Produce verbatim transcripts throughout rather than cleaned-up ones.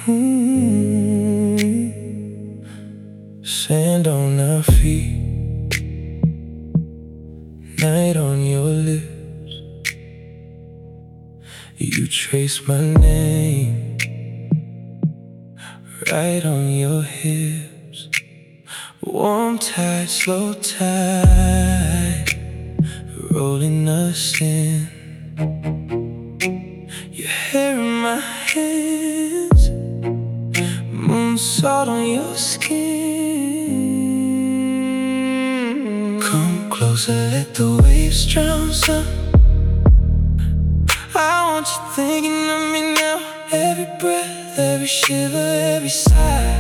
Hmm. Sand on our feet, night on your lips. You trace my name right on your hips. Warm tide, slow tide, rolling us in. Your hair in my hands, moon salt on your skin. Come closer, let the waves drown some. I want you thinking of me now. Every breath, every shiver, every sigh.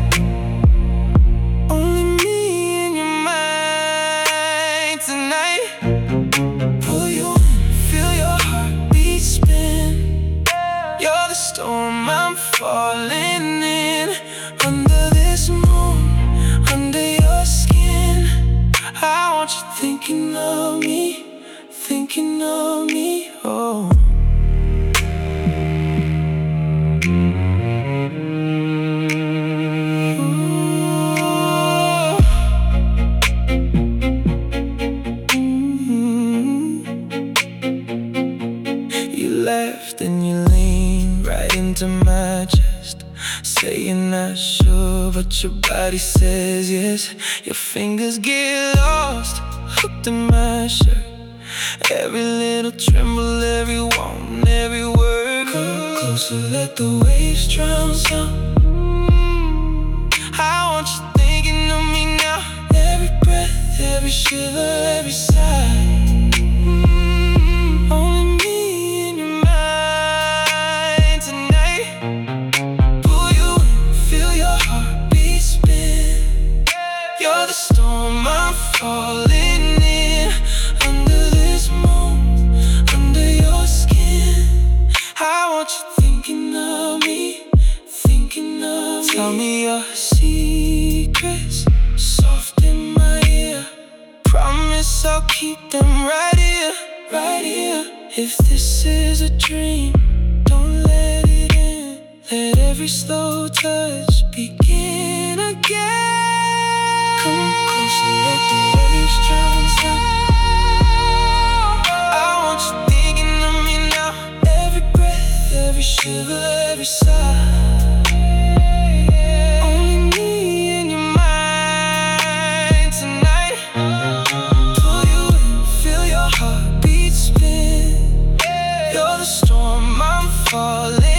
Only me in your mind tonight. Pull you in, feel your heartbeat spin. You're the storm I'm falling in. Under this moon, under your skin. I want you thinking of me, thinking of me, oh. Left and you lean right into my chest, saying not sure, but your body says yes. Your fingers get lost, hooked in my shirt. Every little tremble, every want, every word. Come closer, let the waves drown some. I want you thinking of me now. Every breath, every shiver, every sigh. You're the storm I'm falling in. Under this moon, under your skin. I want you thinking of me, thinking of me. Tell me your secrets, soft in my ear. Promise I'll keep them right here, right here. If this is a dream, don't let it in. Let every slow touch begin again. Come closer, let the waves drown some. I want you thinking of me now. Every breath, every shiver, every sigh. Only me in your mind tonight. Pull you in, feel your heartbeat spin. You're the storm I'm falling